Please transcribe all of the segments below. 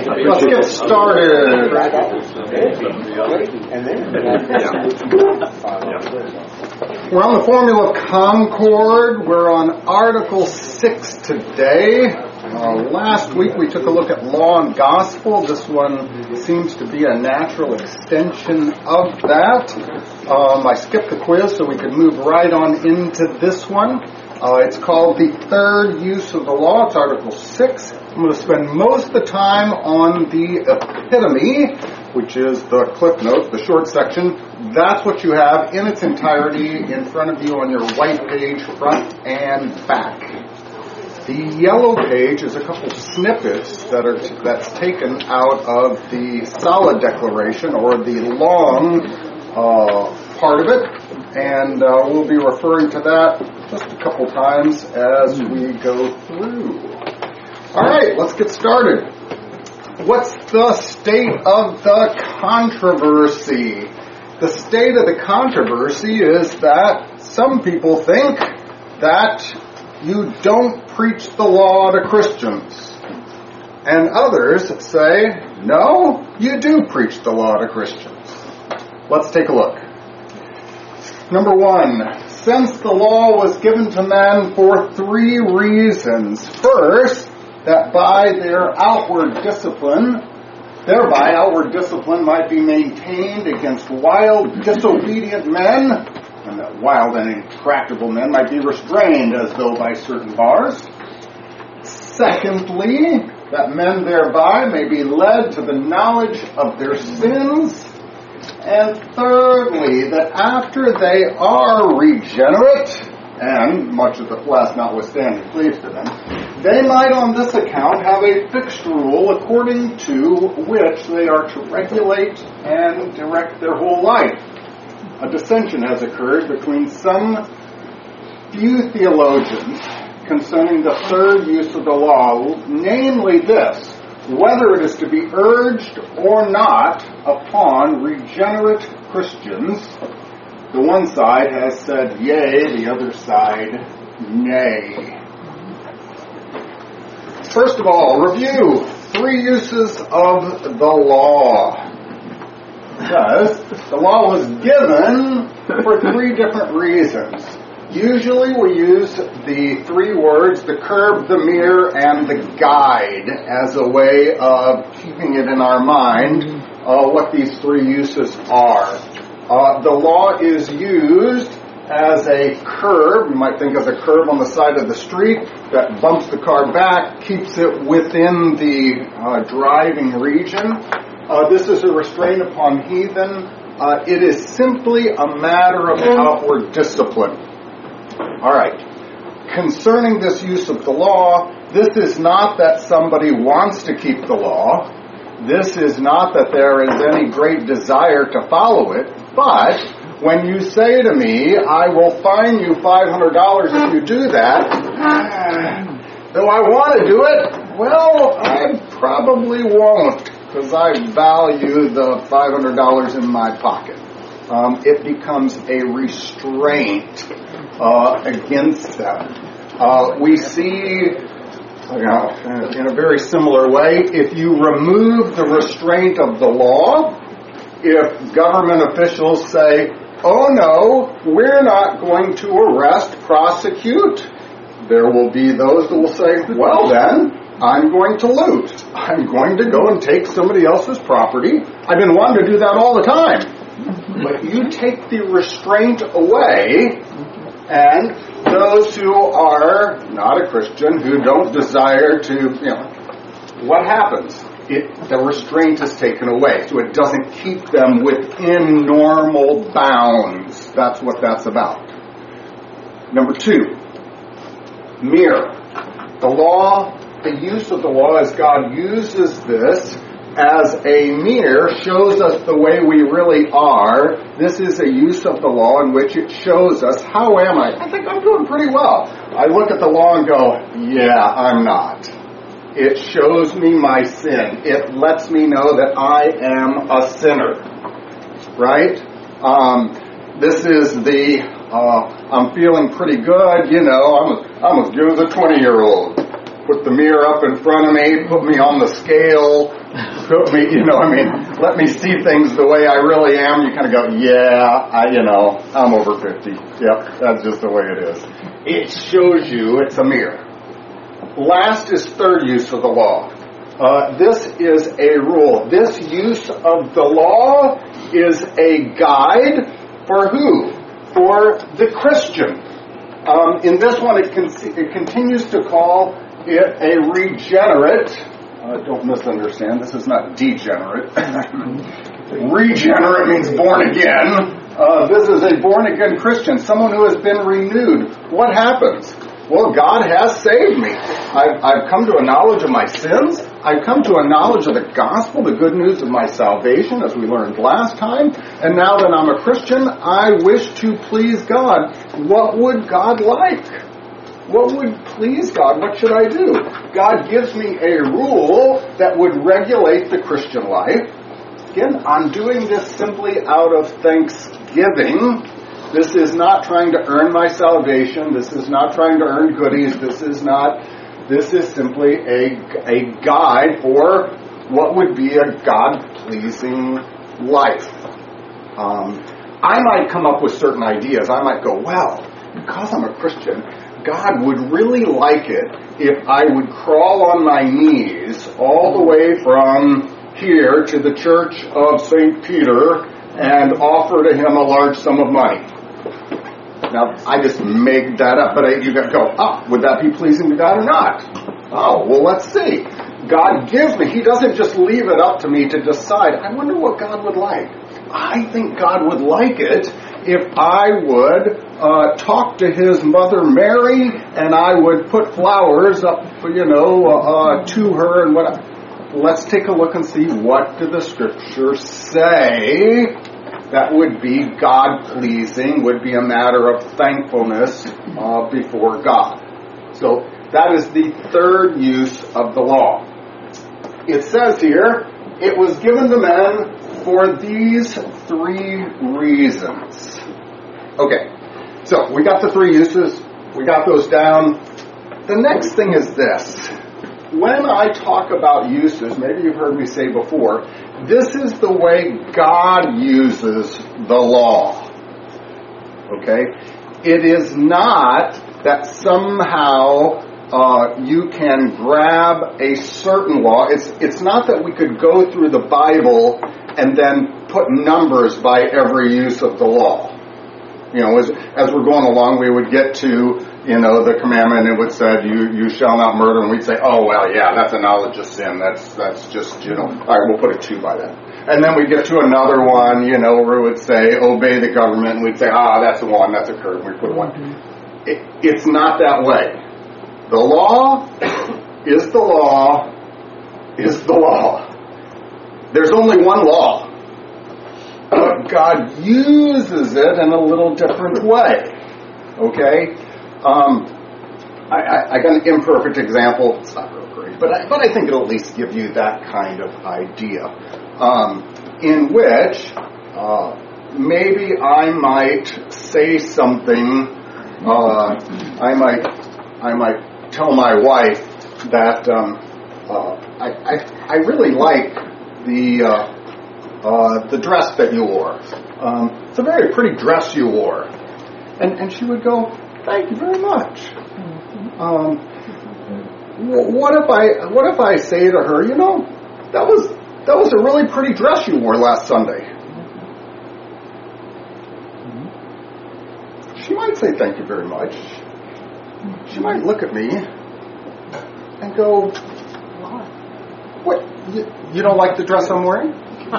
Let's get started. We're on the Formula of Concord. We're on Article 6 today. Last week we took a look at Law and Gospel. This one seems to be a natural extension of that. I skipped the quiz so we could move right on into this one. It's called The Third Use of the Law. It's Article 6. I'm going to spend most of the time on the epitome, which is the clip notes, the short section. That's what you have in its entirety in front of you on your white page, front and back. The yellow page is a couple snippets that's taken out of the solid declaration, or the long part of it, and we'll be referring to that just a couple times as we go through. All right, let's get started. What's the state of the controversy? The state of the controversy is that some people think that you don't preach the law to Christians. And others say, no, you do preach the law to Christians. Let's take a look. Number one, since the law was given to men for three reasons. First, that by their outward discipline might be maintained against wild, disobedient men, and that wild and intractable men might be restrained as though by certain bars. Secondly, that men thereby may be led to the knowledge of their sins. And thirdly, that after they are regenerate, and much of the flesh notwithstanding cleaves to them, they might on this account have a fixed rule according to which they are to regulate and direct their whole life. A dissension has occurred between some few theologians concerning the third use of the law, namely this: whether it is to be urged or not upon regenerate Christians. The one side has said yea, the other side nay. First of all, review three uses of the law. Because the law was given for three different reasons. Usually we use the three words, the curb, the mirror, and the guide, as a way of keeping it in our mind what these three uses are. The law is used as a curb. You might think of a curb on the side of the street that bumps the car back, keeps it within the driving region. This is a restraint upon heathen. It is simply a matter of outward discipline. All right. Concerning this use of the law, this is not that somebody wants to keep the law. This is not that there is any great desire to follow it. But when you say to me, I will fine you $500 if you do that, though I want to do it, well, I probably won't, because I value the $500 in my pocket. It becomes a restraint against them. We see, in a very similar way, if you remove the restraint of the law, if government officials say, oh no, we're not going to arrest, prosecute, there will be those that will say, well then, I'm going to loot. I'm going to go and take somebody else's property. I've been wanting to do that all the time. But you take the restraint away, and those who are not a Christian, who don't desire to, what happens? The restraint is taken away, so it doesn't keep them within normal bounds. That's what that's about. Number two, mirror. The use of the law as God uses this as a mirror shows us the way we really are. This is a use of the law in which it shows us, how am I? I think I'm doing pretty well. I look at the law and go, yeah, I'm not. It shows me my sin. It lets me know that I am a sinner. Right? This is I'm feeling pretty good, I'm as good as a 20-year-old. put the mirror up in front of me, put me on the scale, put me, let me see things the way I really am. You kind of go, yeah, I'm over 50. Yep, that's just the way it is. It shows you it's a mirror. Last is third use of the law. This is a rule. This use of the law is a guide for who? For the Christian. In this one, it continues to call it a regenerate. Don't misunderstand. This is not degenerate. Regenerate means born again. This is a born again Christian, someone who has been renewed. What happens? Well, God has saved me. I've come to a knowledge of my sins. I've come to a knowledge of the gospel, the good news of my salvation, as we learned last time. And now that I'm a Christian, I wish to please God. What would God like? What would please God? What should I do? God gives me a rule that would regulate the Christian life. Again, I'm doing this simply out of thanksgiving. This is not trying to earn my salvation. This is not trying to earn goodies. This is simply a guide for what would be a God-pleasing life. I might come up with certain ideas. I might go, well, because I'm a Christian, God would really like it if I would crawl on my knees all the way from here to the Church of St. Peter and offer to him a large sum of money. Now, I just made that up, but you got to go, would that be pleasing to God or not? Oh, well, let's see. God gives me. He doesn't just leave it up to me to decide. I wonder what God would like. I think God would like it if I would talk to his mother Mary and I would put flowers up, to her and what. Let's take a look and see what do the scriptures say that would be God-pleasing, would be a matter of thankfulness before God. So that is the third use of the law. It says here, it was given to men for these three reasons. Okay, so we got the three uses. We got those down. The next thing is this. When I talk about uses, maybe you've heard me say before, this is the way God uses the law. Okay? It is not that somehow you can grab a certain law. It's not that we could go through the Bible and then put numbers by every use of the law. As we're going along, we would get to the commandment, it would say, you shall not murder, and we'd say, oh, well, yeah, that's a knowledge of sin. That's just, all right, we'll put a 2 by that. And then we get to another one, where it would say, obey the government, and we'd say, that's a 1, that's a curve, and we put a 1. It's not that way. The law is the law is the law. There's only one law. But God uses it in a little different way. Okay? I got an imperfect example. It's not real great, but I think it'll at least give you that kind of idea. In which maybe I might say something. I might tell my wife that I really like the dress that you wore. It's a very pretty dress you wore, and she would go, thank you very much. What if I say to her, that was a really pretty dress you wore last Sunday? She might say thank you very much. She might look at me and go, what? You don't like the dress I'm wearing?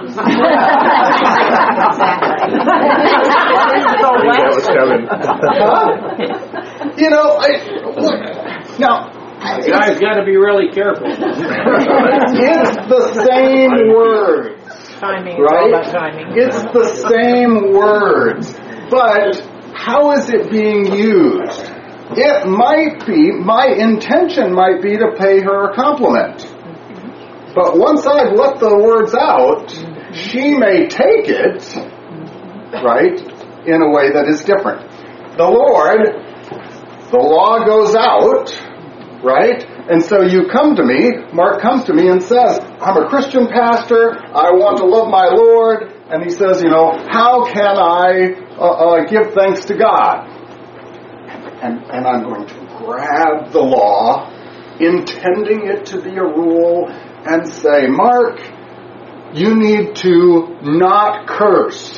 You guys got to be really careful. It's the same words, timing, right? All about timing. It's the same words, but how is it being used? It might be, my intention might be to pay her a compliment. But once I've let the words out, she may take it, right, in a way that is different. The law goes out, right, And so you come to me, Mark comes to me and says, I'm a Christian pastor, I want to love my Lord, and he says, how can I give thanks to God? And I'm going to grab the law, intending it to be a rule, and say, Mark, you need to not curse.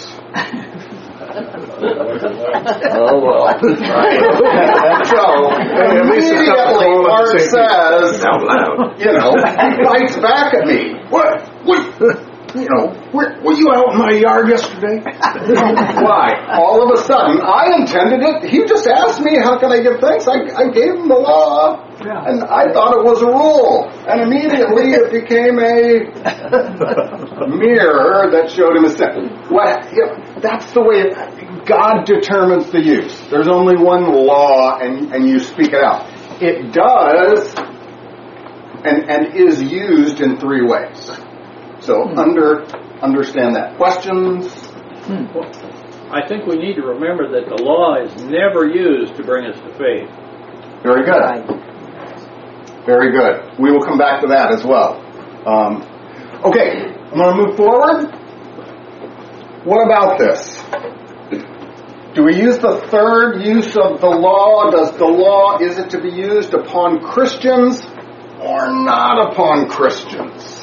Oh, well. So, immediately Mark says, he bites back at me. What? Were you out in my yard yesterday? Why? All of a sudden, I intended it. He just asked me, how can I give thanks? I gave him the law, and I thought it was a rule. And immediately it became a mirror that showed him a sin. That's the way God determines the use. There's only one law, and you speak it out. It does and is used in three ways. So understand that. Questions? I think we need to remember that the law is never used to bring us to faith. Very good. Very good. We will come back to that as well. Okay, I'm going to move forward. What about this? Do we use the third use of the law? Is it to be used upon Christians or not upon Christians?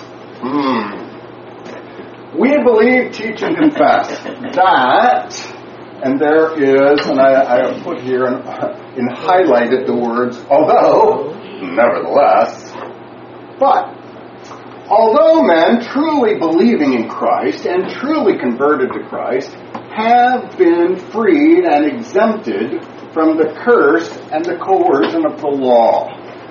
We believe, teach, and confess that, and there is, and I have put here and highlighted the words, although, nevertheless, but, although men truly believing in Christ and truly converted to Christ have been freed and exempted from the curse and the coercion of the law,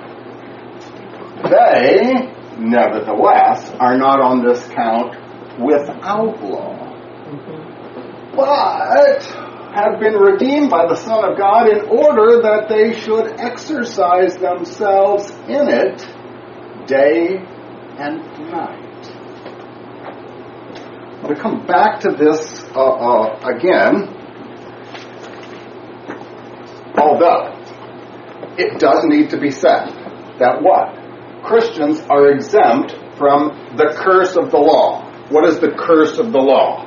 they, nevertheless, are not on this count without law, but have been redeemed by the Son of God in order that they should exercise themselves in it day and night. I'm going to come back to this again, although it does need to be said that what? Christians are exempt from the curse of the law. What is the curse of the law?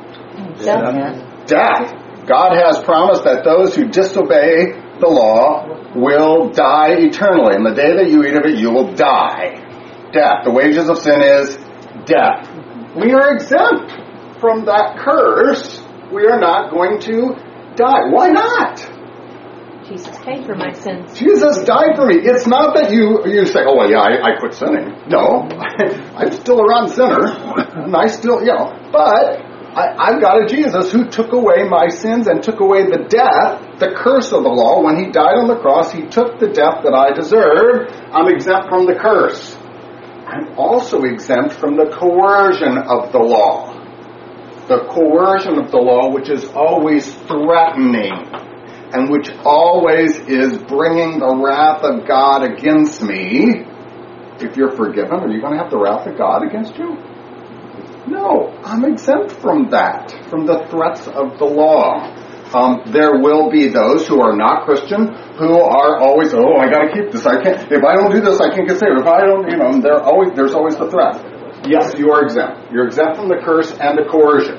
Death. God has promised that those who disobey the law will die eternally. And the day that you eat of it, you will die. Death. The wages of sin is death. We are exempt from that curse. We are not going to die. Why not? Jesus paid for my sins. Jesus died for me. It's not that you say, oh, well, yeah, I quit sinning. No, I'm still a rotten sinner. And I still, but I've got a Jesus who took away my sins and took away the death, the curse of the law. When he died on the cross, he took the death that I deserved. I'm exempt from the curse. I'm also exempt from the coercion of the law. The coercion of the law, which is always threatening, and which always is bringing the wrath of God against me. If you're forgiven, are you going to have the wrath of God against you? No, I'm exempt from that, from the threats of the law. There will be those who are not Christian who are always, I got to keep this. I can't. If I don't do this, I can't get saved. If I don't, there's always the threat. Yes, you are exempt. You're exempt from the curse and the coercion.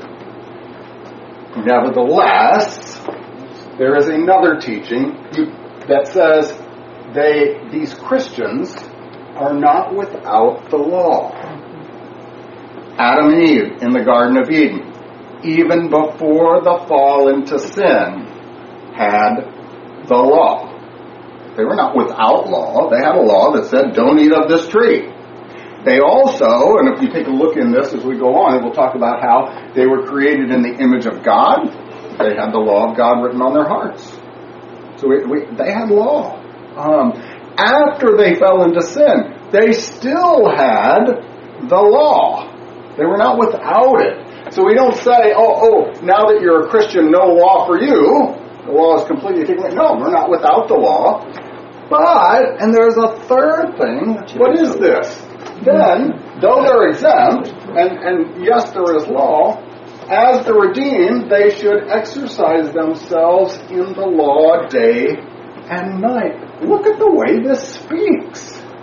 Nevertheless, there is another teaching that says these Christians are not without the law. Adam and Eve in the Garden of Eden, even before the fall into sin, had the law. They were not without law. They had a law that said, don't eat of this tree. They also, and if you take a look in this as we go on, we'll talk about how they were created in the image of God. They had the law of God written on their hearts. So they had law. After they fell into sin, they still had the law. They were not without it. So we don't say, now that you're a Christian, no law for you. The law is completely taken away. No, we're not without the law. But, and there's a third thing. What is this? Then, though they're exempt, and yes, there is law, as the redeemed, they should exercise themselves in the law day and night. Look at the way this speaks.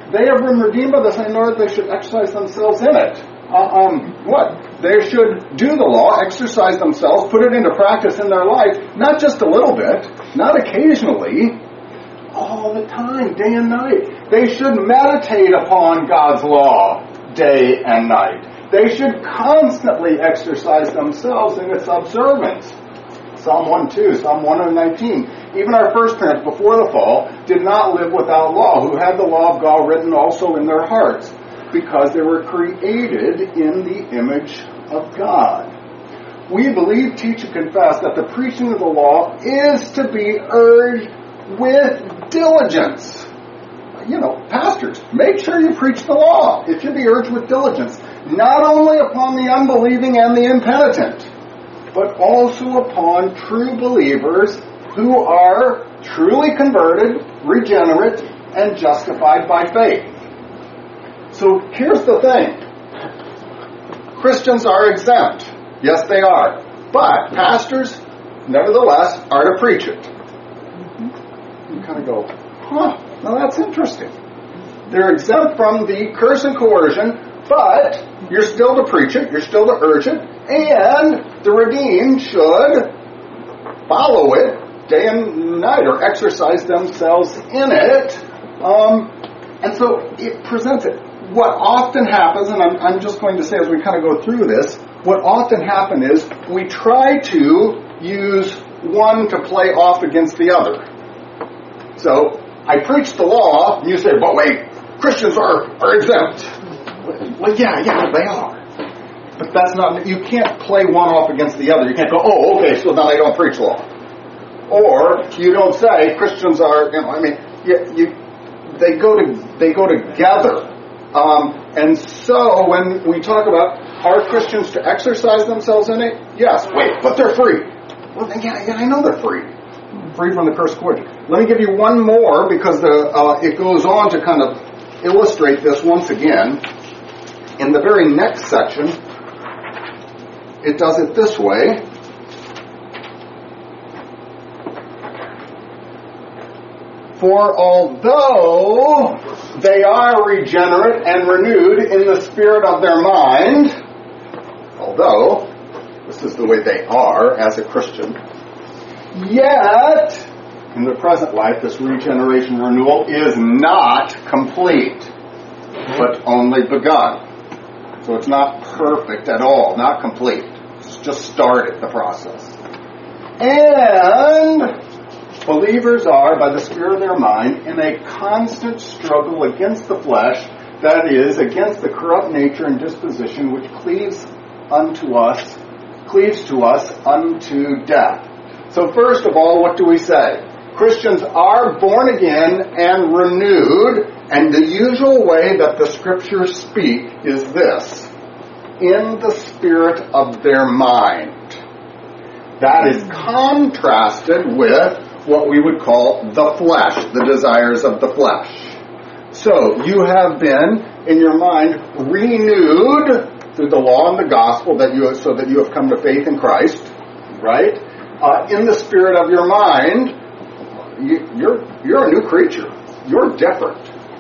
They have been redeemed by this, and in order they should exercise themselves in it. What? They should do the law, exercise themselves, put it into practice in their life, not just a little bit, not occasionally, all the time, day and night. They should meditate upon God's law day and night. They should constantly exercise themselves in its observance. Psalm 1:2, Psalm 119. Even our first parents, before the fall, did not live without law, who had the law of God written also in their hearts, because they were created in the image of God. We believe, teach, and confess that the preaching of the law is to be urged with diligence. Pastors, make sure you preach the law. It should be urged with diligence, not only upon the unbelieving and the impenitent, but also upon true believers who are truly converted, regenerate, and justified by faith. So here's the thing. Christians are exempt. Yes, they are. But pastors, nevertheless, are to preach it. You kind of go, now that's interesting. They're exempt from the curse and coercion, but you're still to preach it, you're still to urge it, and the redeemed should follow it day and night, or exercise themselves in it. And so it presents it. What often happens, and I'm just going to say as we kind of go through this, what often happens is we try to use one to play off against the other. So I preach the law, and you say, but wait, Christians are exempt. Well, yeah, they are. But that's not, you can't play one off against the other. You can't go, okay, so then I don't preach law. Or you don't say Christians are, they go together. And so when we talk about, are Christians to exercise themselves in it? Yes. Wait, but they're free. Well, yeah, I know they're free. Free from the curse of coercion. Let me give you one more, because it goes on to kind of illustrate this once again. In the very next section, it does it this way. For although they are regenerate and renewed in the spirit of their mind, although this is the way they are as a Christian, yet in the present life this regeneration renewal is not complete, but only begun. So it's not perfect at all, not complete. It's just started the process. And believers are, by the spirit of their mind, in a constant struggle against the flesh, that is, against the corrupt nature and disposition which cleaves to us unto death. So first of all, what do we say? Christians are born again and renewed, and the usual way that the Scriptures speak is this: in the spirit of their mind. That is contrasted with what we would call the flesh, the desires of the flesh. So you have been, in your mind, renewed through the law and the gospel, so that you have come to faith in Christ, right? In the spirit of your mind, you're a new creature. You're different.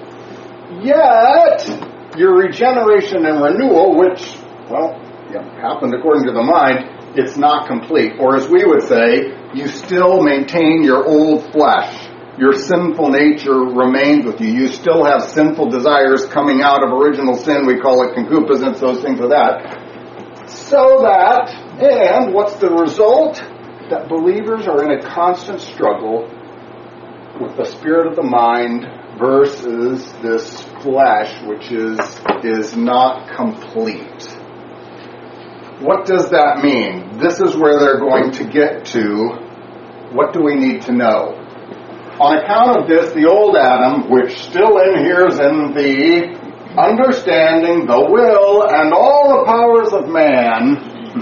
Yet, your regeneration and renewal, which, happened according to the mind, it's not complete. Or as we would say, you still maintain your old flesh. Your sinful nature remains with you. You still have sinful desires coming out of original sin. We call it concupiscence, those things of that. So that, and what's the result? That believers are in a constant struggle with the spirit of the mind versus this flesh, which is not complete. What does that mean? This is where they're going to get to. What do we need to know? On account of this, the old Adam, which still inheres in the understanding, the will, and all the powers of man,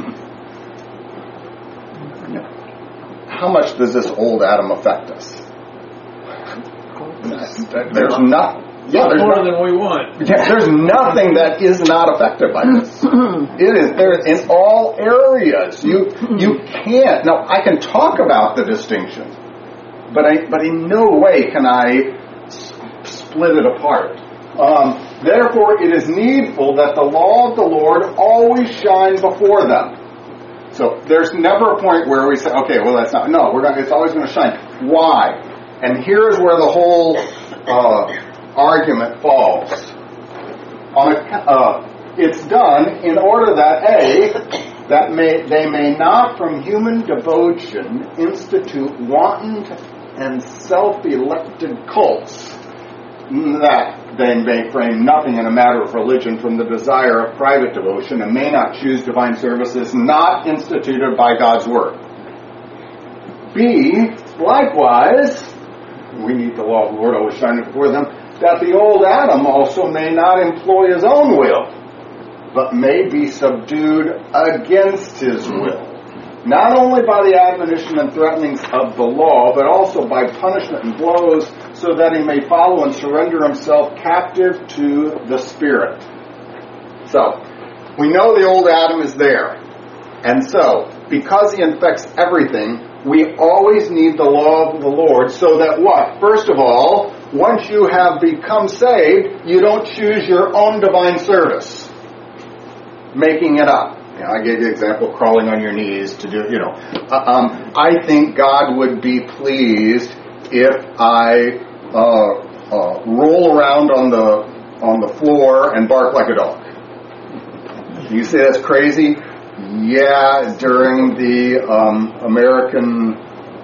how much does this old Adam affect us? There's nothing. Yeah, there's more than we want. Yeah, there's nothing that is not affected by this. It is there in all areas. You can't. Now, I can talk about the distinction, but in no way can I split it apart. Therefore, it is needful that the law of the Lord always shine before them. So there's never a point where we say, okay, well that's not. No, it's always going to shine. Why? And here's where the whole argument falls. It's done in order that they may not from human devotion institute wanton and self-elected cults, that they may frame nothing in a matter of religion from the desire of private devotion, and may not choose divine services not instituted by God's word. B, likewise, we need the law of the Lord always shining before them, that the old Adam also may not employ his own will, but may be subdued against his will, not only by the admonition and threatenings of the law, but also by punishment and blows, so that he may follow and surrender himself captive to the Spirit. So, we know the old Adam is there. And so, because he infects everything, we always need the law of the Lord, so that what? First of all, once you have become saved, you don't choose your own divine service, making it up. I gave you the example of crawling on your knees to do, I think God would be pleased if I roll around on the floor and bark like a dog. You say that's crazy? Yeah, during the American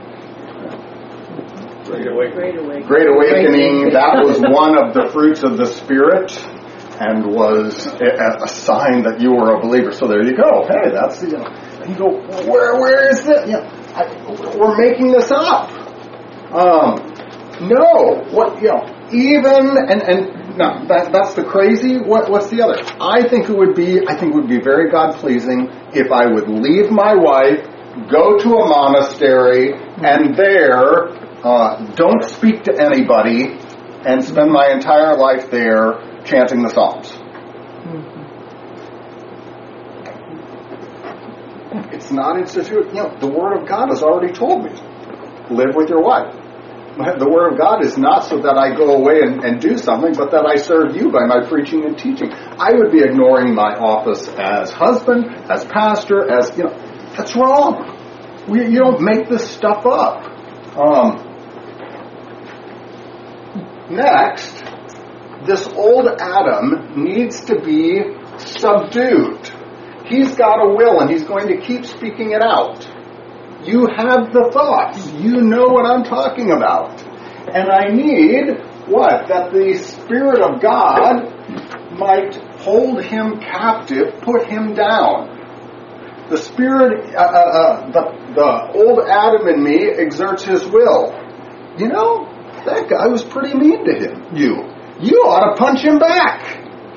Great Awakening, that was one of the fruits of the Spirit, and was a sign that you were a believer. So there you go. Hey, that's and you go, where is it? We're making this up. No, what even and no, that's the crazy. What's the other? I think it would be very God pleasing if I would leave my wife, go to a monastery, and there don't speak to anybody, and spend my entire life there chanting the Psalms. It's not instituted. The Word of God has already told me, live with your wife. The Word of God is not so that I go away and do something, but that I serve you by my preaching and teaching. I would be ignoring my office as husband, as pastor, as, that's wrong. You don't make this stuff up. Next, this old Adam needs to be subdued. He's got a will, and he's going to keep speaking it out. You have the thoughts. You know what I'm talking about. And I need, what? That the Spirit of God might hold him captive, put him down. The Spirit, the old Adam in me exerts his will. That guy was pretty mean to him. You ought to punch him back.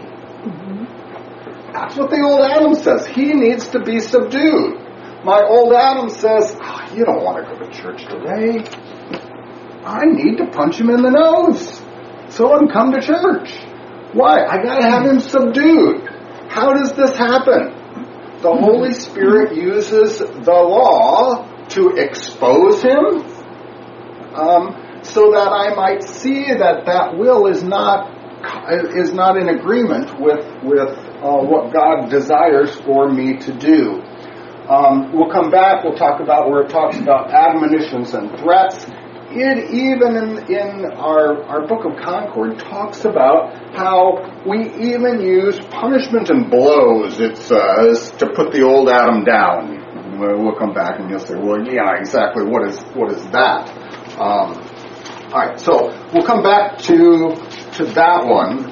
That's what the old Adam says. He needs to be subdued. My old Adam says, you don't want to go to church today. I need to punch him in the nose. So I'm come to church. Why? I got to have him subdued. How does this happen? The Holy Spirit uses the law to expose him, so that I might see that will is not in agreement with what God desires for me to do. We'll come back. We'll talk about where it talks about admonitions and threats. It even in our Book of Concord talks about how we even use punishment and blows, it says, to put the old Adam down. We'll come back and you'll say, well, yeah, exactly. What is that? All right, so we'll come back to that one.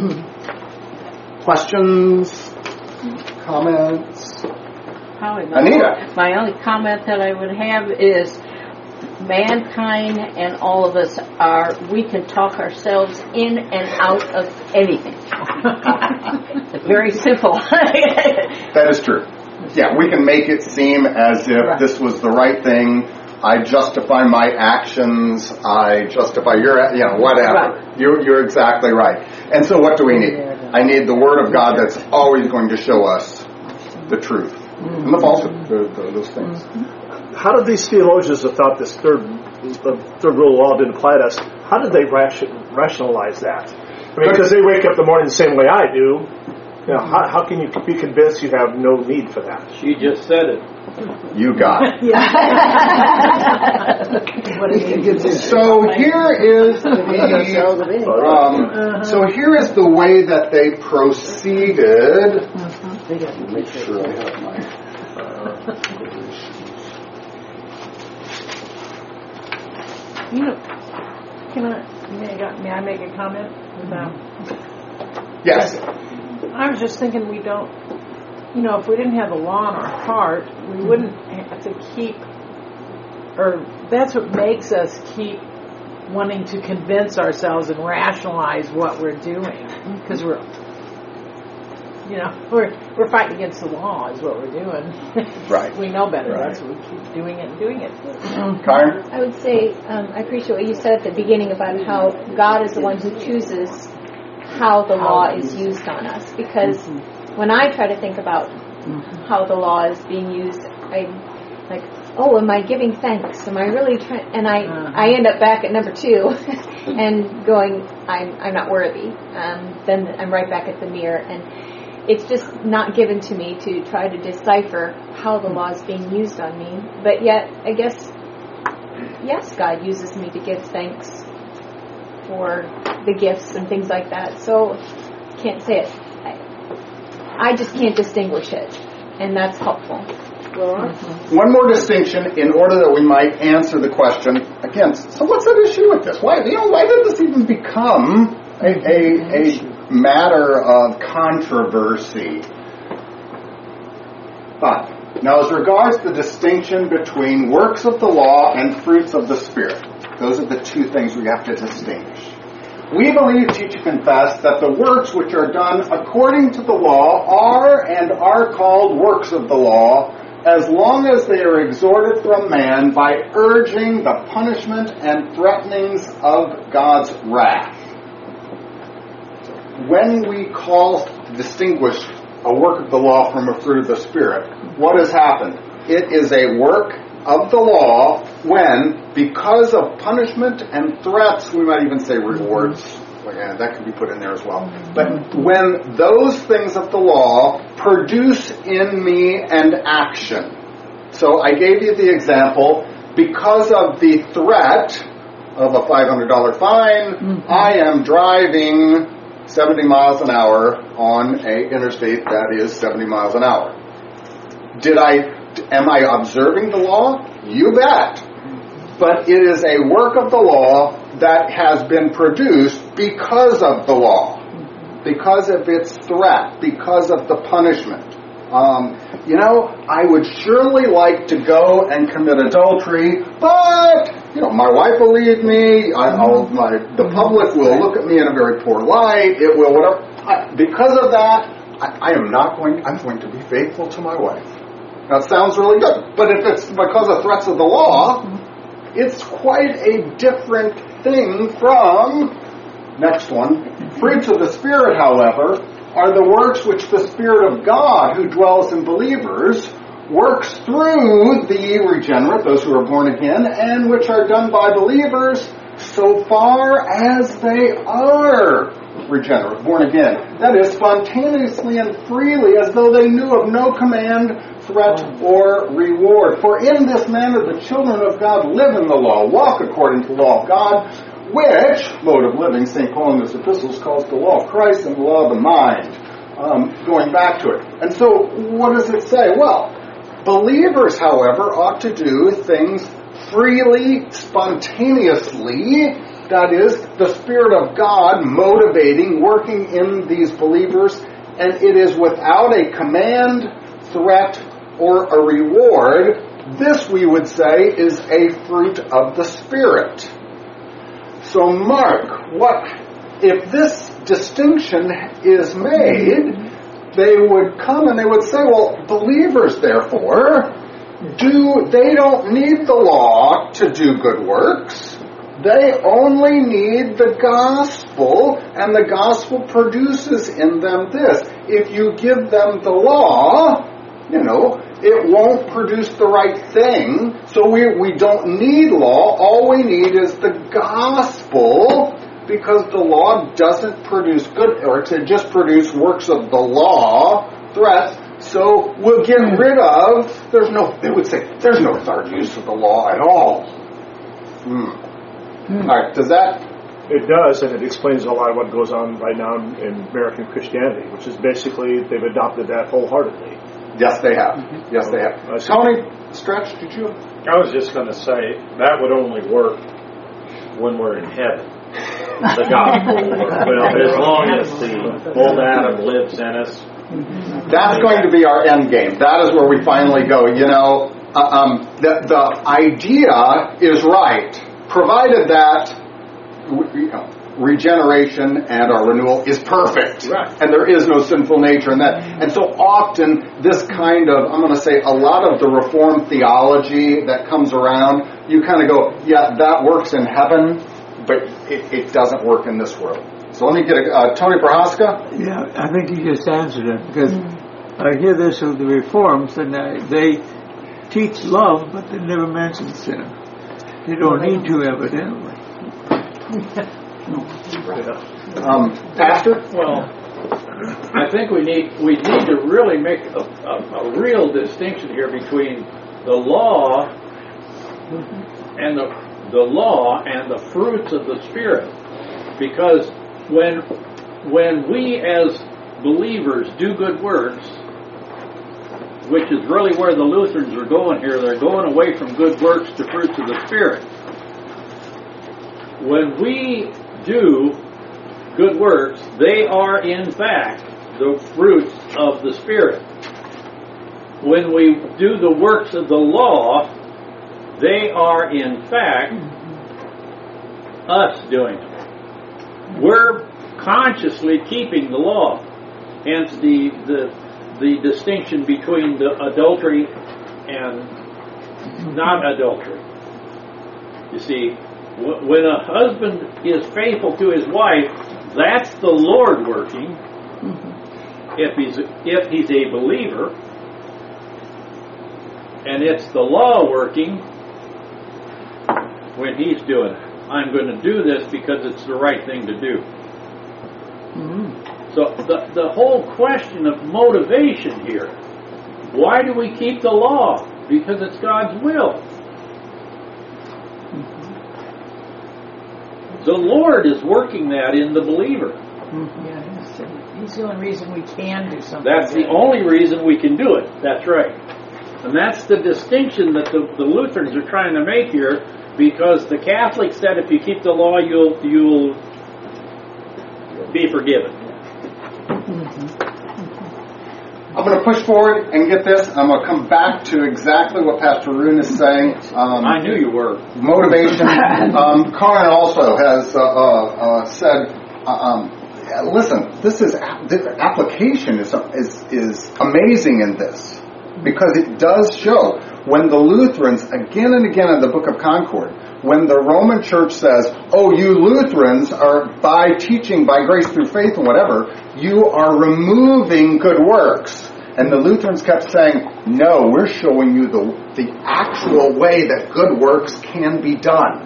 Questions? Comments? Anita? My only comment that I would have is mankind and all of us we can talk ourselves in and out of anything. It's very simple. That is true. Yeah, we can make it seem as if this was the right thing. I justify my actions. I justify your, whatever. Right. You're exactly right. And so what do we need? I need the Word of God that's always going to show us the truth and the falsehood, those things. How did these theologians that thought this third rule of law didn't apply to us, how did they rationalize that? I mean, because they wake up in the morning the same way I do. You know, how can you be convinced you have no need for that? She just said it. You got it. So here is the way that they proceeded. Make sure I have my. May I make a comment? Yes. I was just thinking we don't, if we didn't have the law in our heart, we wouldn't have to keep, or that's what makes us keep wanting to convince ourselves and rationalize what we're doing, because we're fighting against the law is what we're doing. Right. We know better. Right. That's why we keep doing it and doing it. Karen? I would say I appreciate what you said at the beginning about how God is the one who chooses how the law is used on us. Because when I try to think about how the law is being used, I'm like, oh, am I giving thanks? Am I really trying? And I end up back at number 2 and going, I'm not worthy. Then I'm right back at the mirror, and it's just not given to me to try to decipher how the law is being used on me. But yet, I guess, yes, God uses me to give thanks for the gifts and things like that. So, can't say it. I just can't distinguish it, and that's helpful. One more distinction in order that we might answer the question again. So what's the issue with this? Why did this even become a matter of controversy? But now, as regards the distinction between works of the law and fruits of the Spirit, those are the two things we have to distinguish. We believe, teach, and confess that the works which are done according to the law are called works of the law, as long as they are exhorted from man by urging the punishment and threatenings of God's wrath. When we distinguish a work of the law from a fruit of the Spirit, what has happened? It is a work of the law when, because of punishment and threats, we might even say rewards, that can be put in there as well, but when those things of the law produce in me an action. So I gave you the example, because of the threat of a $500 fine, I am driving 70 miles an hour on an interstate that is 70 miles an hour. Am I observing the law? You bet. But it is a work of the law that has been produced because of the law, because of its threat, because of the punishment. I would surely like to go and commit adultery, but my wife will leave me. The public will look at me in a very poor light. It will whatever. Because of that, I'm going to be faithful to my wife. That sounds really good. But if it's because of threats of the law, it's quite a different thing from, next one, fruits of the Spirit, however, are the works which the Spirit of God, who dwells in believers, works through the regenerate, those who are born again, and which are done by believers so far as they are regenerate, born again. That is, spontaneously and freely, as though they knew of no command, threat, or reward. For in this manner the children of God live in the law, walk according to the law of God, which mode of living St. Paul in his epistles calls the law of Christ and the law of the mind. Going back to it. And so, what does it say? Well, believers, however, ought to do things freely, spontaneously. That is, the Spirit of God motivating, working in these believers, and it is without a command, threat, or a reward. This, we would say, is a fruit of the Spirit. So, Mark, if this distinction is made, they would come and they would say, well, believers, therefore, they don't need the law to do good works. They only need the gospel, and the gospel produces in them this. If you give them the law, it won't produce the right thing. So we don't need law. All we need is the gospel because the law doesn't produce good, or to just produce works of the law, threats. So we'll get rid of. They would say there's no third use of the law at all. All right, does that? It does, and it explains a lot of what goes on right now in American Christianity, which is basically they've adopted that wholeheartedly. Yes, they have. Yes, they have. Tony, Stretch, did you? I was just going to say that would only work when we're in heaven. The gospel. Well, as long as the old Adam lives in us. That's going to be our end game. That is where we finally go. The idea is right, provided that regeneration and our renewal is perfect, right, and there is no sinful nature in that. And so often this kind of, I'm going to say, a lot of the Reformed theology that comes around, you kind of go, yeah, that works in heaven, but it doesn't work in this world. So let me get Tony Prohaska. Yeah, I think you just answered it, because I hear this with the Reforms, and they teach love, but they never mention sin. They don't need to, evidently. Pastor? Well, I think we need to really make a real distinction here between the law and the law and the fruits of the Spirit, because when we as believers do good works, which is really where the Lutherans are going here, they're going away from good works to fruits of the Spirit. When we do good works, they are in fact the fruits of the Spirit. When we do the works of the law, they are in fact us doing them. We're consciously keeping the law. Hence the distinction between the adultery and not adultery. You see, when a husband is faithful to his wife, that's the Lord working. If he's a believer, and it's the law working when he's doing it. I'm going to do this because it's the right thing to do. So the whole question of motivation here, why do we keep the law? Because it's God's will. The Lord is working that in the believer. Yeah, he's the only reason we can do something. That's the only reason we can do it. That's right. And that's the distinction that the Lutherans are trying to make here, because the Catholics said if you keep the law, you'll be forgiven. I'm going to push forward and get this. I'm going to come back to exactly what Pastor Roon is saying. I knew you were. Motivation. Karen also has said, listen, the application is amazing in this, because it does show when the Lutherans, again and again in the Book of Concord, when the Roman Church says, oh, you Lutherans are, by teaching, by grace through faith and whatever, you are removing good works. And the Lutherans kept saying, no, we're showing you the actual way that good works can be done.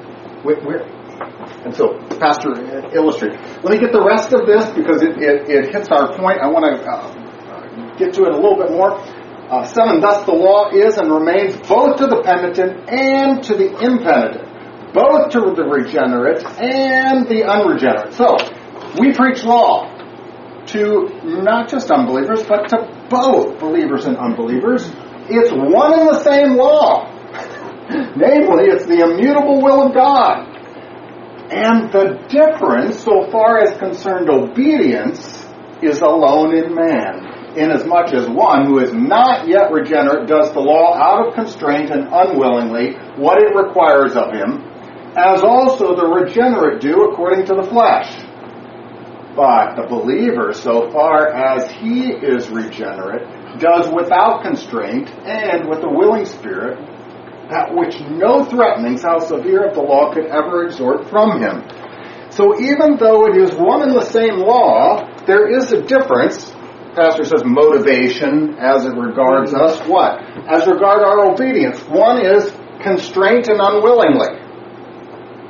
And so, Pastor, illustrate. Let me get the rest of this, because it hits our point. I want to get to it a little bit more. 7, thus the law is and remains both to the penitent and to the impenitent, both to the regenerate and the unregenerate. So, we preach law to not just unbelievers, but to both believers and unbelievers. It's one and the same law. Namely, it's the immutable will of God. And the difference, so far as concerned obedience, is alone in man, inasmuch as one who is not yet regenerate does the law out of constraint and unwillingly what it requires of him, as also the regenerate do according to the flesh. But the believer, so far as he is regenerate, does without constraint and with a willing spirit that which no threatenings, how severe of the law, could ever exhort from him. So even though it is one and the same law, there is a difference. Pastor says motivation as it regards us. What? As regard our obedience. One is constraint and unwillingly.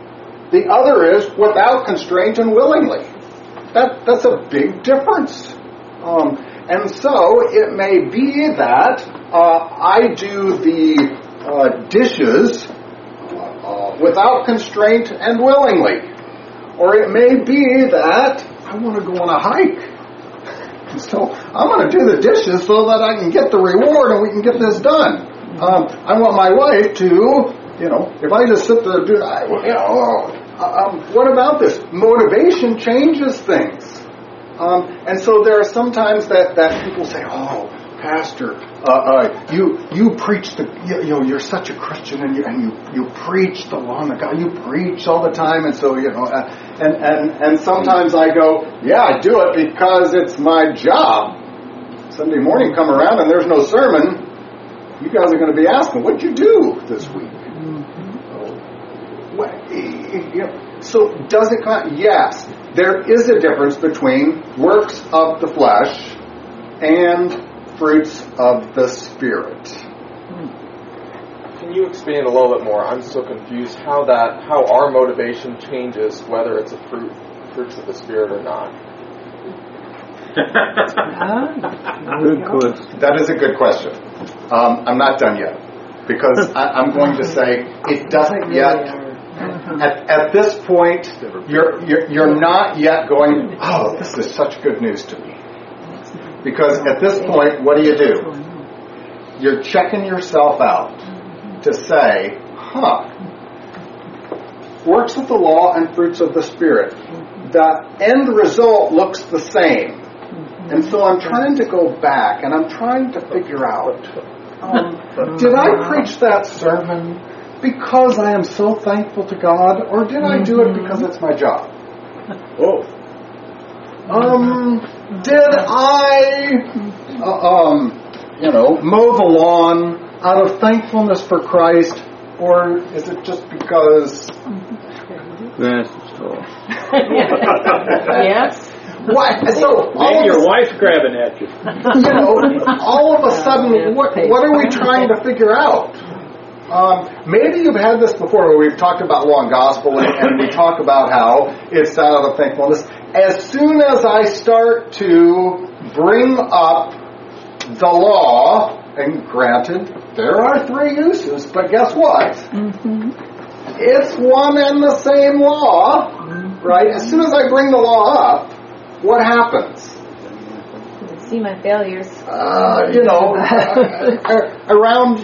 The other is without constraint and willingly. That's a big difference. And so it may be that I do the dishes without constraint and willingly. Or it may be that I want to go on a hike. So I'm going to do the dishes so that I can get the reward and we can get this done. I want my wife to, if I just sit there and do that, what about this? Motivation changes things. And so there are sometimes that people say, "Oh, Pastor, you preach you're such a Christian and you preach the law of God. You preach all the time." And so and sometimes I go, "Yeah, I do it because it's my job." Sunday morning come around and there's no sermon. You guys are going to be asking, "What'd you do this week?" So does it come? Yes, there is a difference between works of the flesh and fruits of the Spirit. Can you expand a little bit more? I'm so confused how our motivation changes whether it's a fruits of the Spirit or not. Good question. That is a good question. I'm not done yet because I'm going to say it doesn't yet. At this point, you're not yet going, "Oh, this is such good news to me." Because at this point, what do? You're checking yourself out to say, works of the law and fruits of the Spirit. The end result looks the same. And so I'm trying to go back and I'm trying to figure out, did I preach that sermon because I am so thankful to God, or did I do it because it's my job? Oh. Did I, mow the lawn out of thankfulness for Christ, or is it just because? Grass is tall. Yes. What? So Maybe your wife's grabbing at you. All of a sudden, what are we trying to figure out? Maybe you've had this before where we've talked about law and gospel and we talk about how it's out of thankfulness. As soon as I start to bring up the law, and granted, there are 3 uses, but guess what? It's one and the same law, right? As soon as I bring the law up, what happens? See my failures. Around,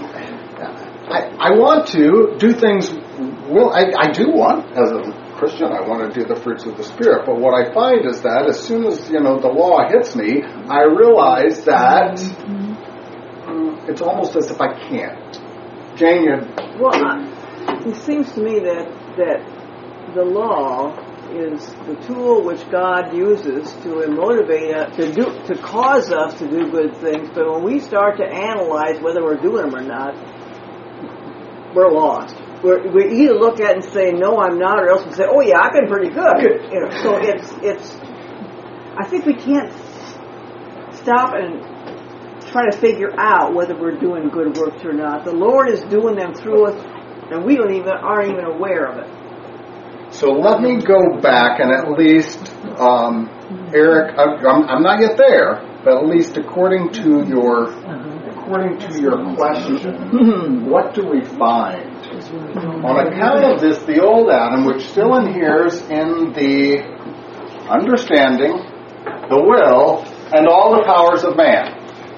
I want to do things. Well, I do want, as a Christian, I want to do the fruits of the Spirit. But what I find is that as soon as the law hits me, I realize that it's almost as if I can't. Jane, it seems to me that the law is the tool which God uses to motivate us to cause us to do good things. But when we start to analyze whether we're doing them or not, we're lost. We either look at it and say, "No, I'm not," or else we say, "Oh yeah, I've been pretty good." So it's. I think we can't stop and try to figure out whether we're doing good works or not. The Lord is doing them through us, and we aren't even aware of it. So let me go back and at least, Eric, I'm not yet there, but at least according to your question, what do we find? On account of this, the old Adam, which still inheres in the understanding, the will, and all the powers of man.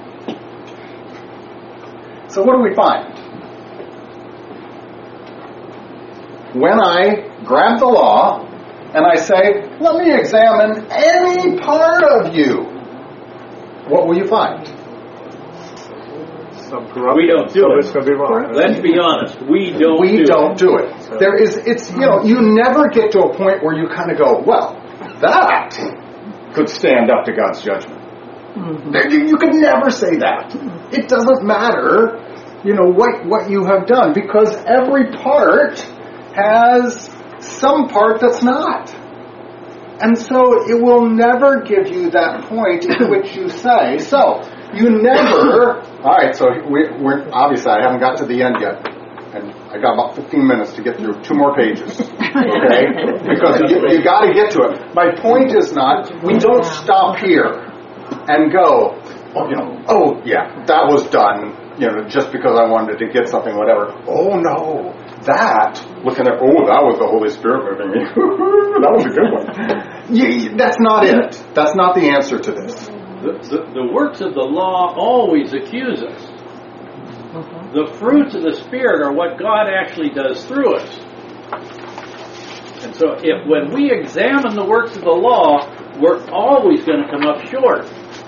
So what do we find? When I grab the law and I say, "Let me examine any part of you," what will you find? Some corrupt. We don't do it. It's going to be wrong. Let's be honest. We don't do it. There is, you never get to a point where you kind of go, "Well, that could stand up to God's judgment." You could never say that. It doesn't matter, what you have done, because every part has some part that's not. And so it will never give you that point in which you say, you never, all right, so we're obviously I haven't got to the end yet, and I got about 15 minutes to get through 2 more pages. Okay? Because you got to get to it. My point is not, we don't stop here and go, oh yeah, that was done, just because I wanted to get something, whatever. Oh no, looking at, that was the Holy Spirit moving me. That was a good one. That's not it. That's not the answer to this. The works of the law always accuse us. The fruits of the Spirit are what God actually does through us. And so when we examine the works of the law, we're always going to come up short.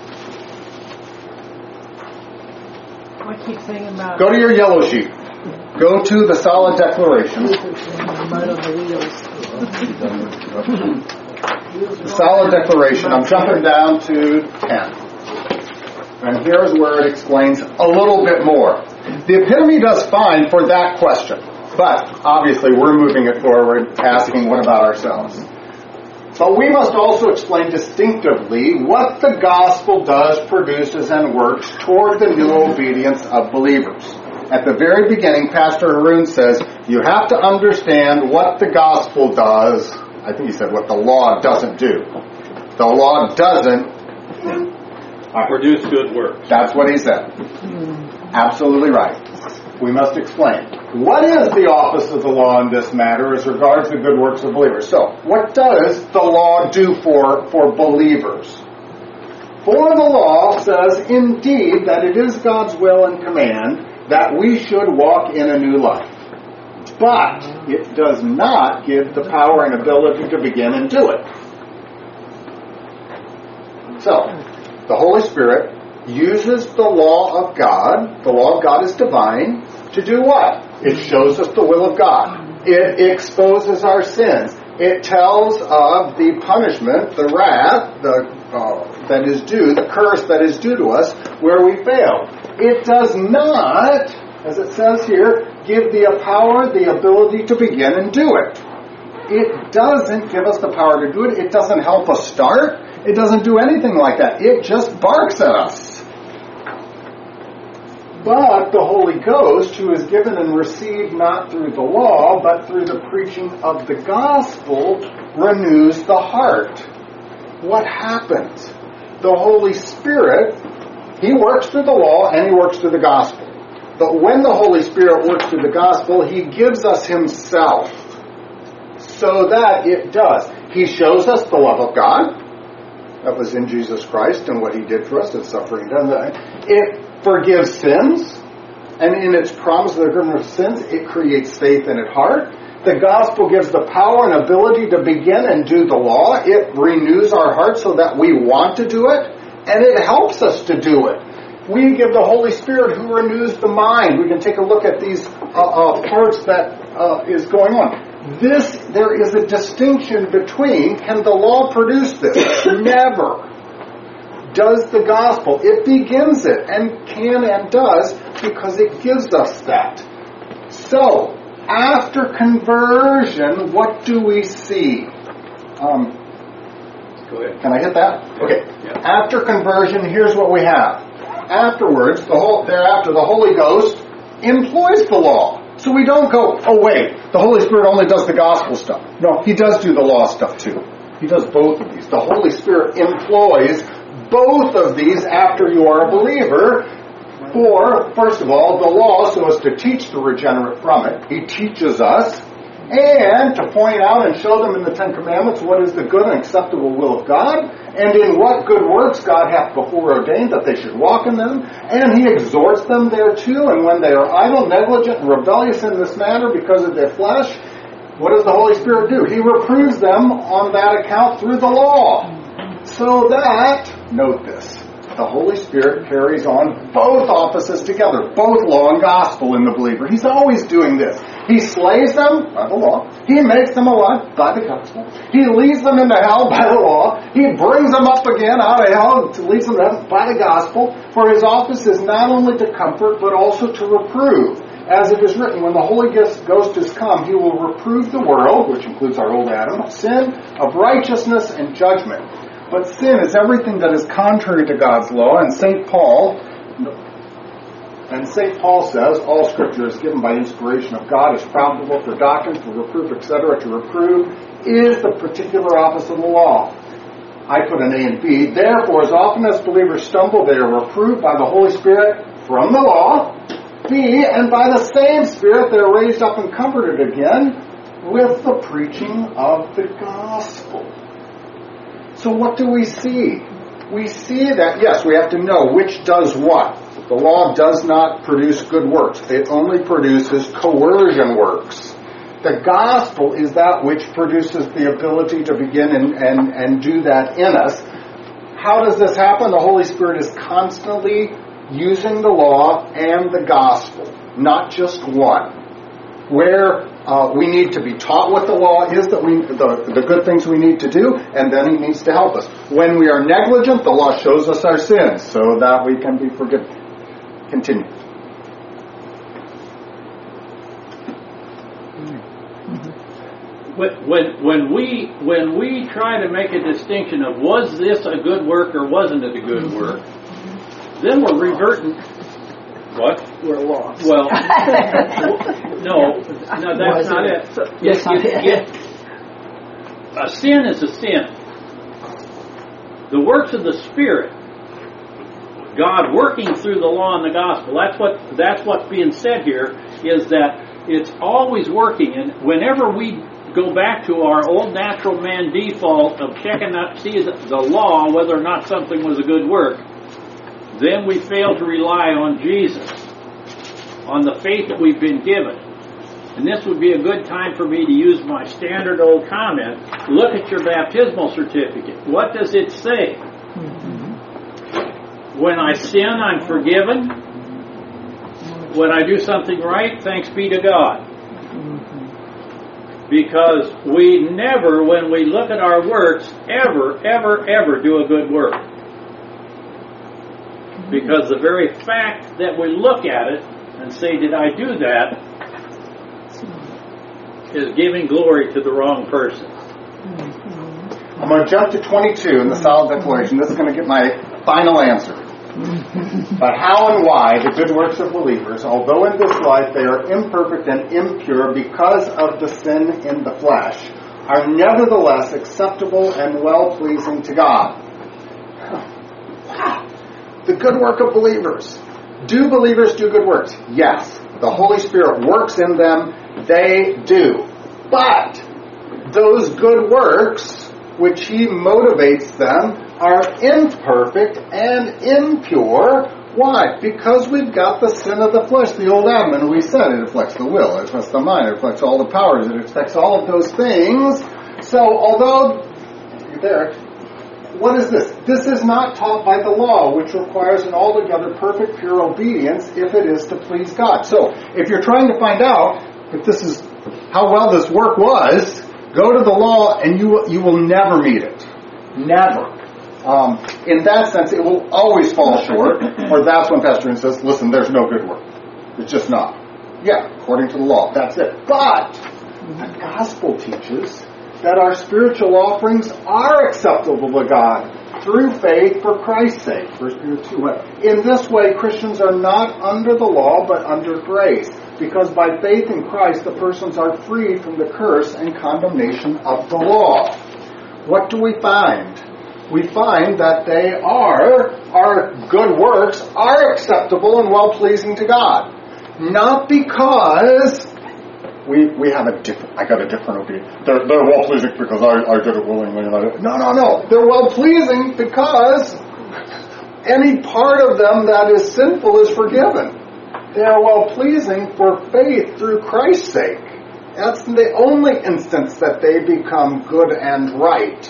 I keep thinking about... Go to your yellow sheet. Go to the solid declaration. Mud on the wheels. The solid declaration. I'm jumping down to 10. And here's where it explains a little bit more. The epitome does fine for that question. But, obviously, we're moving it forward, asking, what about ourselves? But we must also explain distinctively what the gospel does, produces, and works toward the new obedience of believers. At the very beginning, Pastor Haroon says, you have to understand what the gospel does. I think he said what the law doesn't do. The law doesn't produce good works. That's what he said. Absolutely right. We must explain. What is the office of the law in this matter as regards the good works of believers? So, what does the law do for believers? For the law says, indeed, that it is God's will and command that we should walk in a new life. But it does not give the power and ability to begin and do it. So, the Holy Spirit uses the law of God is divine, to do what? It shows us the will of God. It exposes our sins. It tells of the punishment, the wrath, that is due, the curse that is due to us where we fail. It does not, as it says here, give the power, the ability to begin and do it. It doesn't give us the power to do it. It doesn't help us start. It doesn't do anything like that. It just barks at us. But the Holy Ghost, who is given and received not through the law, but through the preaching of the gospel, renews the heart. What happens? The Holy Spirit, He works through the law and He works through the gospel. But when the Holy Spirit works through the gospel, He gives us Himself. So that it does. He shows us the love of God. That was in Jesus Christ and what He did for us, His suffering. It forgives sins, and in its promise of the forgiveness of sins, it creates faith in its heart. The gospel gives the power and ability to begin and do the law. It renews our hearts so that we want to do it, and it helps us to do it. We give the Holy Spirit who renews the mind. We can take a look at these parts that is going on. There is a distinction between, can the law produce this? Never. Does the gospel. It begins it, and can and does, because it gives us that. So, after conversion, what do we see? Go ahead. Can I hit that? Okay. Yeah. After conversion, here's what we have. Afterwards, thereafter, the Holy Ghost employs the law. So we don't go, oh wait, the Holy Spirit only does the gospel stuff. No, He does do the law stuff too. He does both of these. The Holy Spirit employs both of these after you are a believer. For, first of all, the law, so as to teach the regenerate from it. He teaches us, and to point out and show them in the Ten Commandments what is the good and acceptable will of God, and in what good works God hath before ordained that they should walk in them, and He exhorts them thereto, and when they are idle, negligent, and rebellious in this matter because of their flesh, what does the Holy Spirit do? He reproves them on that account through the law. So that, note this, the Holy Spirit carries on both offices together, both law and gospel in the believer. He's always doing this. He slays them by the law. He makes them alive by the gospel. He leads them into hell by the law. He brings them up again out of hell to lead them to heaven by the gospel. For His office is not only to comfort, but also to reprove. As it is written, when the Holy Ghost is come, He will reprove the world, which includes our old Adam, of sin, of righteousness, and judgment. But sin is everything that is contrary to God's law, and St. Paul And St. Paul says, all Scripture is given by inspiration of God, is profitable for doctrine, for reproof, etc. To reprove is the particular office of the law. I put an A and B. Therefore, as often as believers stumble, they are reproved by the Holy Spirit from the law. B, and by the same Spirit they are raised up and comforted again with the preaching of the gospel. So what do we see? We see that, yes, we have to know which does what. The law does not produce good works. It only produces coercion works. The gospel is that which produces the ability to begin and do that in us. How does this happen? The Holy Spirit is constantly using the law and the gospel, not just one. Where we need to be taught what the law is, that the good things we need to do, and then He needs to help us. When we are negligent, the law shows us our sins so that we can be forgiven. Continue. When we try to make a distinction of was this a good work or wasn't it a good work, then we're reverting. What? We're lost. Well, no, that's not it. A sin is a sin. The works of the Spirit, God working through the law and the gospel. That's what's being said here, is that it's always working, and whenever we go back to our old natural man default of checking out, see the law, whether or not something was a good work, then we fail to rely on Jesus, on the faith that we've been given. And this would be a good time for me to use my standard old comment. Look at your baptismal certificate. What does it say? When I sin, I'm forgiven. When I do something right, thanks be to God. Because we never, when we look at our works, ever do a good work. Because the very fact that we look at it and say, did I do that, is giving glory to the wrong person. I'm going to jump to 22 in the Solid Declaration. This is going to get my final answer. But how and why the good works of believers, although in this life they are imperfect and impure because of the sin in the flesh, are nevertheless acceptable and well-pleasing to God. Wow. The good work of believers. Do believers do good works? Yes. The Holy Spirit works in them. They do. But those good works, which He motivates them, are imperfect and impure. Why? Because we've got the sin of the flesh, the old Adam, and we said it affects the will, it affects the mind, it affects all the powers, it affects all of those things. So, although, there, what is this? This is not taught by the law, which requires an altogether perfect, pure obedience if it is to please God. So, if you're trying to find out if this is how well this work was, go to the law and you will never meet it. Never. In that sense, it will always fall short, or that's when Pastor Ian says, listen, there's no good work. It's just not. Yeah, according to the law, that's it. But the gospel teaches that our spiritual offerings are acceptable to God through faith for Christ's sake. 1 Peter 2. In this way, Christians are not under the law, but under grace, because by faith in Christ, the persons are freed from the curse and condemnation of the law. What do we find? We find that our good works are acceptable and well-pleasing to God. Not because we have I got a different opinion. They're well-pleasing because I did it willingly. No. They're well-pleasing because any part of them that is sinful is forgiven. They are well-pleasing for faith through Christ's sake. That's the only instance that they become good and right.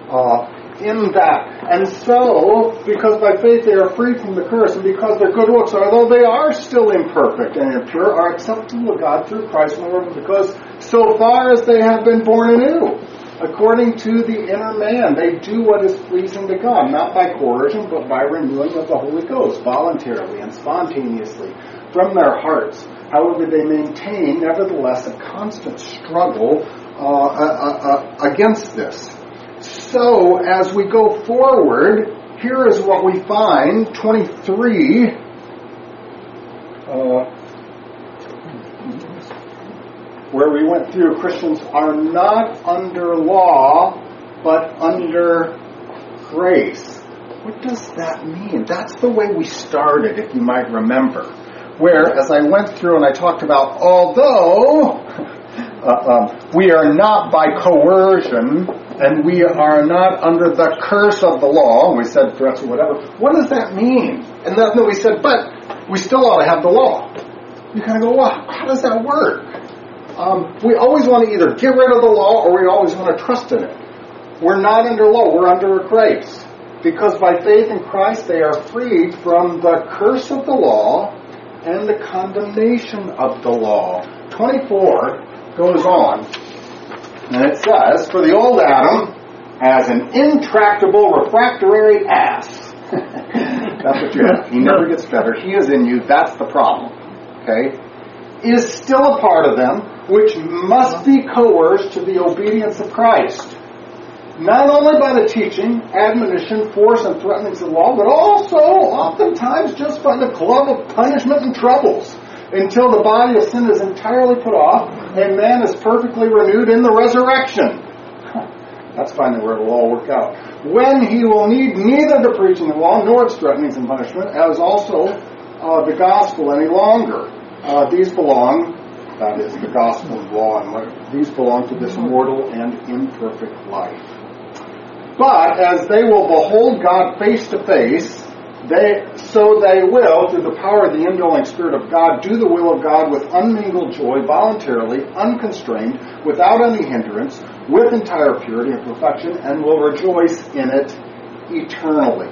In that. And so, because by faith they are freed from the curse, and because their good works, although they are still imperfect and impure, are acceptable to God through Christ, because so far as they have been born anew, according to the inner man, they do what is pleasing to God, not by coercion, but by renewing of the Holy Ghost, voluntarily and spontaneously, from their hearts. However, they maintain, nevertheless, a constant struggle against this. So, as we go forward, here is what we find, 23. where we went through, Christians are not under law, but under grace. What does that mean? That's the way we started, if you might remember. Where, as I went through and I talked about, although we are not by coercion, and we are not under the curse of the law, and we said threats or whatever, what does that mean? And then we said, but we still ought to have the law. You kind of go, well, how does that work? We always want to either get rid of the law or we always want to trust in it. We're not under law, we're under grace. Because by faith in Christ they are freed from the curse of the law and the condemnation of the law. 24 goes on, and it says, for the old Adam, as an intractable refractory ass. That's what you have. He never gets better. He is in you. That's the problem. Okay? Is still a part of them, which must be coerced to the obedience of Christ. Not only by the teaching, admonition, force, and threatenings of law, but also, oftentimes, just by the club of punishment and troubles, until the body of sin is entirely put off, and man is perfectly renewed in the resurrection. That's finally where it will all work out. When he will need neither the preaching of law, nor its threatenings and punishment, as also the gospel any longer. These belong, that is, the gospel of law, and these belong to this mortal and imperfect life. But as they will behold God face to face, they will, through the power of the indwelling Spirit of God, do the will of God with unmingled joy, voluntarily, unconstrained, without any hindrance, with entire purity and perfection, and will rejoice in it eternally.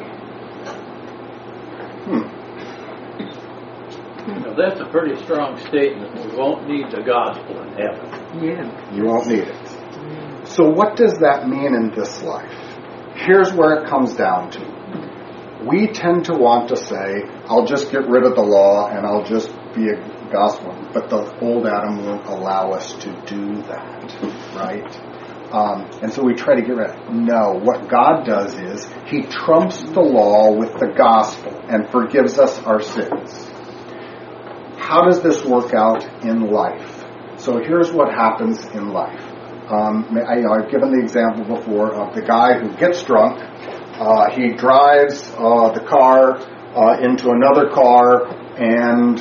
Now, that's a pretty strong statement. We won't need the gospel in heaven. Yeah. You won't need it. So what does that mean in this life? Here's where it comes down to. We tend to want to say, I'll just get rid of the law and I'll just be a gospel. But the old Adam won't allow us to do that, right? And so we try to get rid of it. No, what God does is He trumps the law with the gospel and forgives us our sins. How does this work out in life? So here's what happens in life. I've given the example before of the guy who gets drunk. He drives the car into another car, and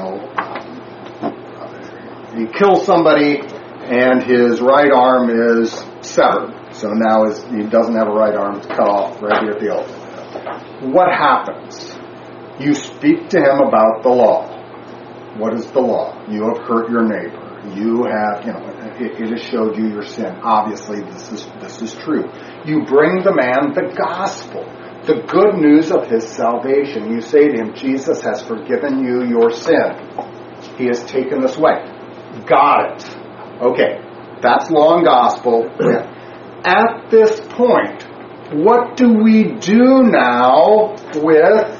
he kills somebody, and his right arm is severed. So now he doesn't have a right arm; it's cut off right here at the elbow. What happens? You speak to him about the law. What is the law? You have hurt your neighbor. You have, it has showed you your sin. Obviously, this is true. You bring the man the gospel, the good news of his salvation. You say to him, Jesus has forgiven you your sin. He has taken this away. Got it. Okay, that's law and gospel. At this point, what do we do now with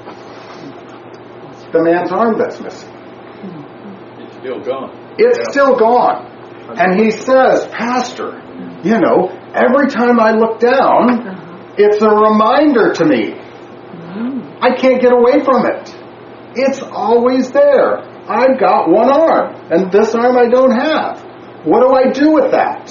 the man's arm that's missing? It's still gone. It's still gone. And he says, Pastor, every time I look down, it's a reminder to me. I can't get away from it. It's always there. I've got one arm, and this arm I don't have. What do I do with that?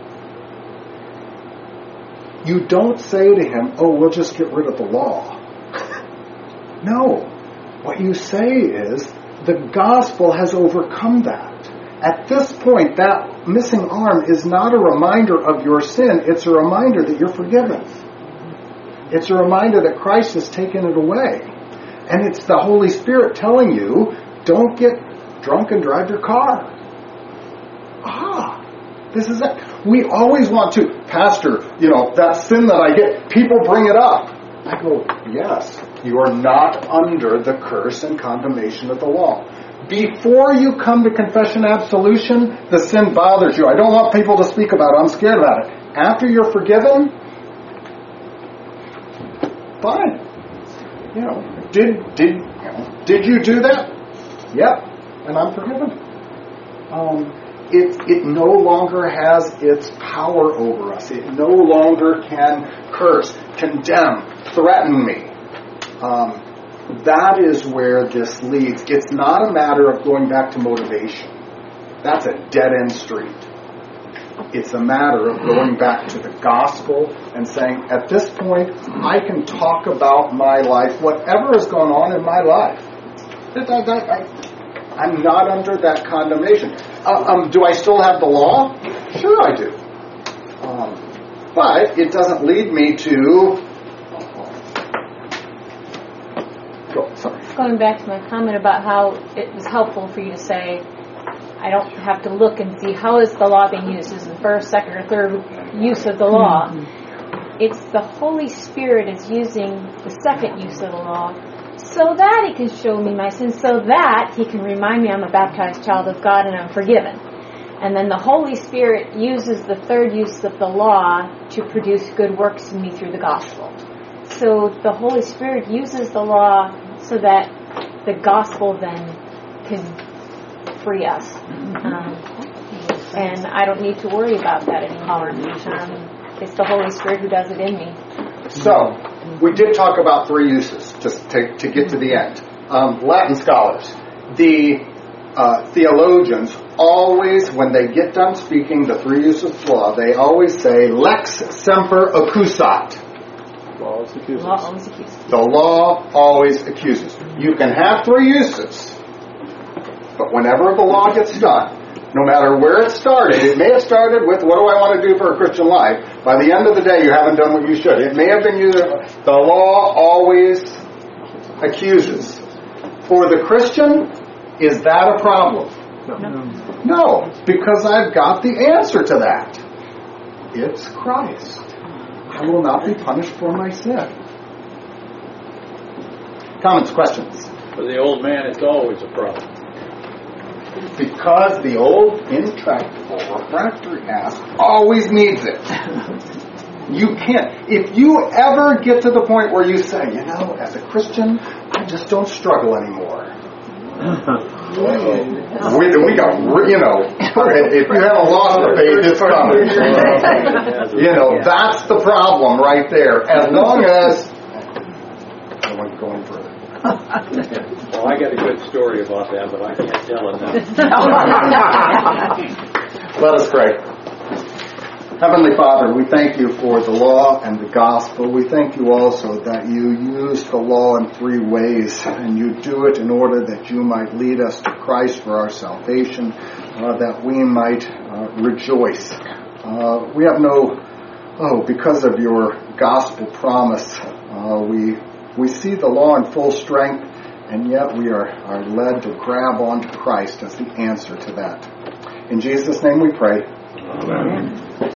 You don't say to him, we'll just get rid of the law. No. What you say is, the gospel has overcome that. At this point, that missing arm is not a reminder of your sin. It's a reminder that you're forgiven. It's a reminder that Christ has taken it away. And it's the Holy Spirit telling you, don't get drunk and drive your car. This is it. We always want to, Pastor, that sin that I get, people bring it up. I go, yes, you are not under the curse and condemnation of the law. Before you come to confession absolution, the sin bothers you. I don't want people to speak about it. I'm scared about it. After you're forgiven, fine. Did you do that? Yep. And I'm forgiven. It no longer has its power over us. It no longer can curse, condemn, threaten me. that is where this leads. It's not a matter of going back to motivation. That's a dead-end street. It's a matter of going back to the gospel and saying, at this point, I can talk about my life, whatever has gone on in my life. I'm not under that condemnation. Do I still have the law? Sure I do. But it doesn't lead me to... Going back to my comment about how it was helpful for you to say, I don't have to look and see how is the law being used. Is it the first, second, or third use of the law? It's the Holy Spirit is using the second use of the law so that He can show me my sins, so that He can remind me I'm a baptized child of God and I'm forgiven. And then the Holy Spirit uses the third use of the law to produce good works in me through the gospel. So the Holy Spirit uses the law so that the gospel then can free us. And I don't need to worry about that anymore. It's the Holy Spirit who does it in me. So, we did talk about three uses, just to get to the end. Latin scholars, the theologians, always, when they get done speaking the three uses of law, they always say, lex semper accusat. The law always accuses. You can have three uses, but whenever the law gets done, no matter where it started, it may have started with, what do I want to do for a Christian life? By the end of the day, you haven't done what you should. It may have been you. The law always accuses. For the Christian, is that a problem? No, because I've got the answer to that. It's Christ. I will not be punished for my sin. Comments, questions? For the old man, it's always a problem. Because the old, intractable, refractory ass always needs it. You can't. If you ever get to the point where you say, as a Christian, I just don't struggle anymore. we got, if you haven't lost the faith, it's coming. That's the problem right there. As long as I don't want to go any further. Well, I got a good story about that, but I can't tell it now. Let us pray. Heavenly Father, we thank you for the law and the gospel. We thank you also that you use the law in three ways, and you do it in order that you might lead us to Christ for our salvation, that we might rejoice. We have because of your gospel promise, we see the law in full strength, and yet we are led to grab onto Christ as the answer to that. In Jesus' name we pray. Amen.